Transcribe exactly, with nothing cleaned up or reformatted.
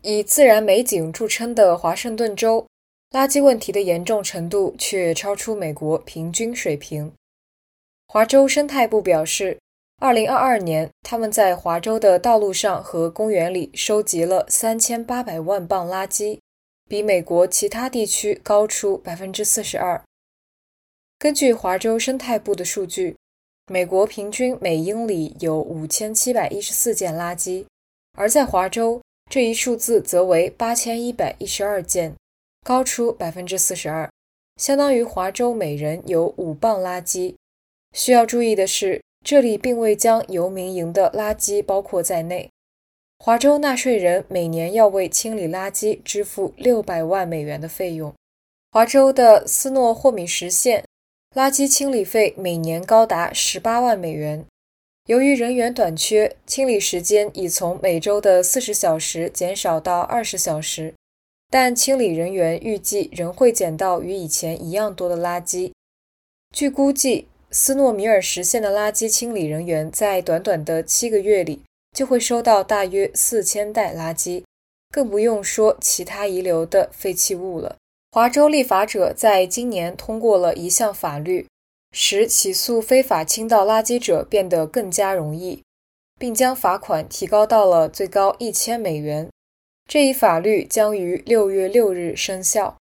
以自然美景著称的华盛顿州，垃圾问题的严重程度却超出美国平均水平。华州生态部表示，二零二二年他们在华州的道路上和公园里收集了三千八百万磅垃圾，比美国其他地区高出 百分之四十二。 根据华州生态部的数据，美国平均每英里有五千七百一十四件垃圾，而在华州这一数字则为八千一百一十二件，高出 百分之四十二， 相当于华州每人有五磅垃圾。需要注意的是，这里并未将游民营的垃圾包括在内。华州纳税人每年要为清理垃圾支付六百万美元的费用。华州的斯诺霍米什县垃圾清理费每年高达十八万美元。由于人员短缺，清理时间已从每周的四十小时减少到二十小时，但清理人员预计仍会捡到与以前一样多的垃圾。据估计，斯诺米尔什县的垃圾清理人员在短短的七个月里就会收到大约四千袋垃圾，更不用说其他遗留的废弃物了。华州立法者在今年通过了一项法律，使起诉非法倾倒垃圾者变得更加容易，并将罚款提高到了最高一千美元。这一法律将于六月六日生效。